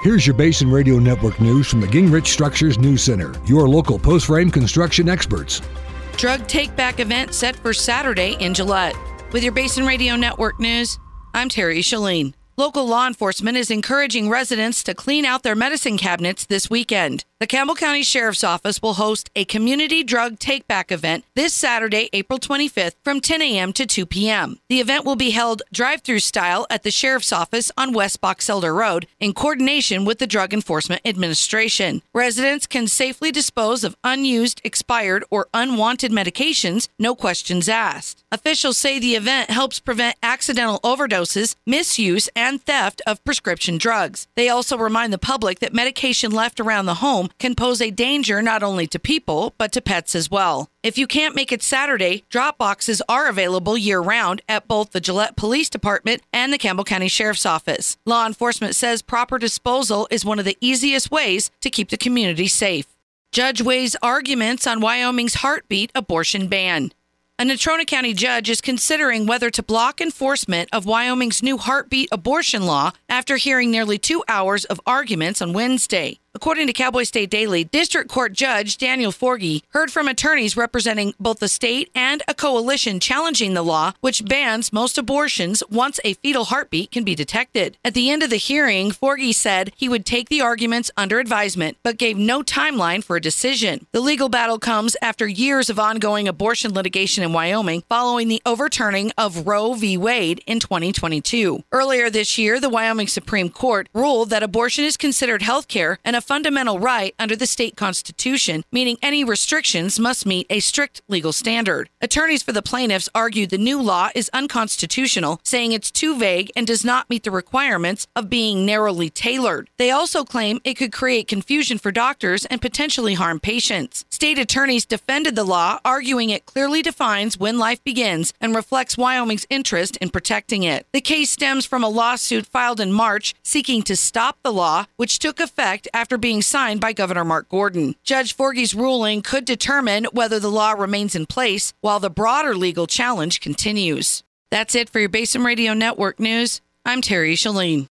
Here's your Basin Radio Network news from the Gingrich Structures News Center, your local post-frame construction experts. Drug take-back event set for Saturday in Gillette. With your Basin Radio Network news, I'm Terry Shalene. Local law enforcement is encouraging residents to clean out their medicine cabinets this weekend. The Campbell County Sheriff's Office will host a community drug take-back event this Saturday, April 25th from 10 a.m. to 2 p.m. The event will be held drive-through style at the Sheriff's Office on West Box Elder Road in coordination with the Drug Enforcement Administration. Residents can safely dispose of unused, expired, or unwanted medications, no questions asked. Officials say the event helps prevent accidental overdoses, misuse, and theft of prescription drugs. They also remind the public that medication left around the home can pose a danger not only to people, but to pets as well. If you can't make it Saturday, drop boxes are available year-round at both the Gillette Police Department and the Campbell County Sheriff's Office. Law enforcement says proper disposal is one of the easiest ways to keep the community safe. Judge weighs arguments on Wyoming's heartbeat abortion ban. A Natrona County judge is considering whether to block enforcement of Wyoming's new heartbeat abortion law after hearing nearly 2 hours of arguments on Wednesday. According to Cowboy State Daily, District Court Judge Daniel Forgey heard from attorneys representing both the state and a coalition challenging the law, which bans most abortions once a fetal heartbeat can be detected. At the end of the hearing, Forgey said he would take the arguments under advisement, but gave no timeline for a decision. The legal battle comes after years of ongoing abortion litigation in Wyoming following the overturning of Roe v. Wade in 2022. Earlier this year, the Wyoming Supreme Court ruled that abortion is considered health care and a fundamental right under the state constitution, meaning any restrictions must meet a strict legal standard. Attorneys for the plaintiffs argued the new law is unconstitutional, saying it's too vague and does not meet the requirements of being narrowly tailored. They also claim it could create confusion for doctors and potentially harm patients. State attorneys defended the law, arguing it clearly defines when life begins and reflects Wyoming's interest in protecting it. The case stems from a lawsuit filed in March seeking to stop the law, which took effect after being signed by Governor Mark Gordon. Judge Forgey's ruling could determine whether the law remains in place while the broader legal challenge continues. That's it for your Basin Radio Network news. I'm Terry Shalene.